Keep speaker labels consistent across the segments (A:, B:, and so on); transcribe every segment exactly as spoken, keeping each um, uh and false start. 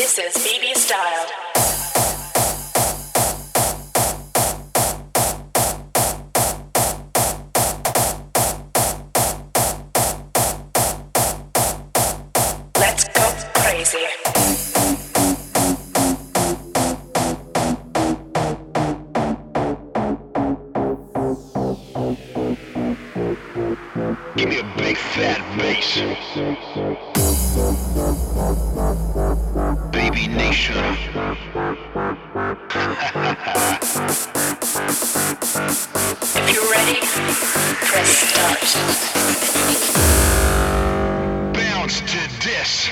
A: This is B B Style. Let's go crazy.
B: Give me a big fat bass. Baby Nation.
A: If you're ready, press start.
B: Bounce to this.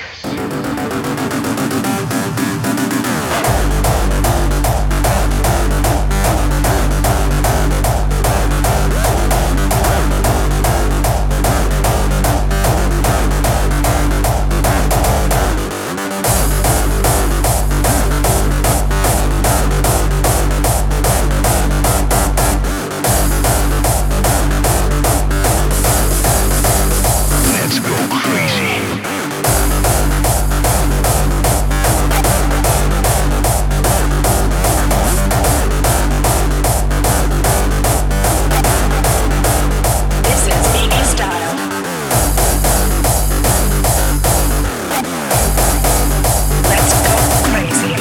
B: Let's go crazy.
A: This is B B Style. Let's go crazy.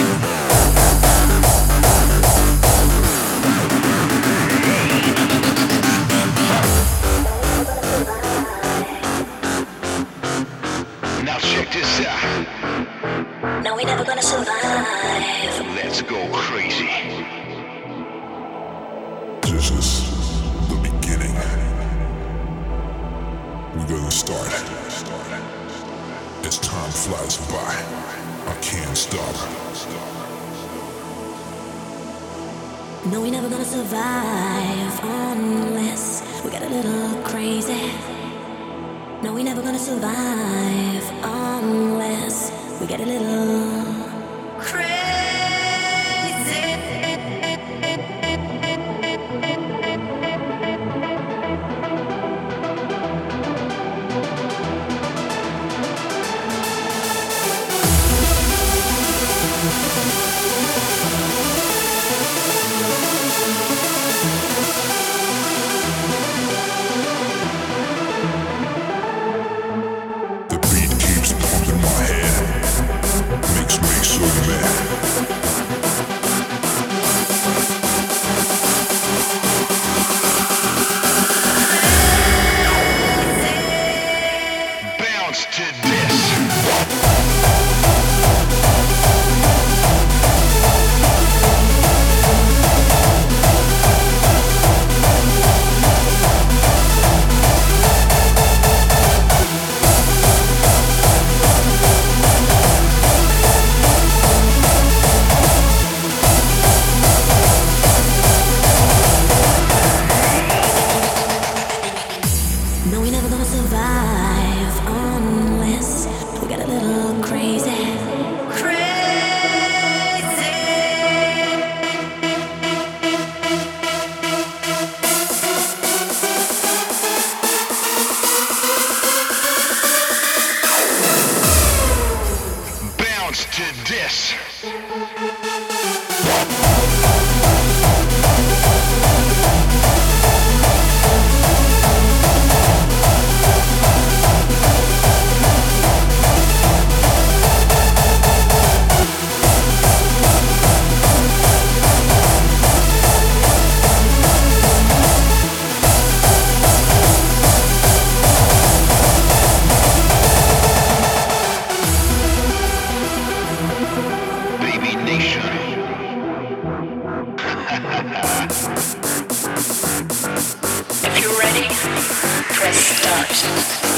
B: Now check this out.
A: No, we never gonna survive.
B: Let's go crazy.
C: This is the beginning. We're gonna start. As time flies by, I can't stop.
D: No, we never gonna survive unless we get a little crazy. No, we never gonna survive unless we get a little crazy.
C: The beat keeps pumping my head, makes me so mad.
B: Bounce to this.
D: No, we never gonna survive unless we get a little crazy. Crazy.
B: Bounce to this. Baby Nation.
A: If you're ready, press start.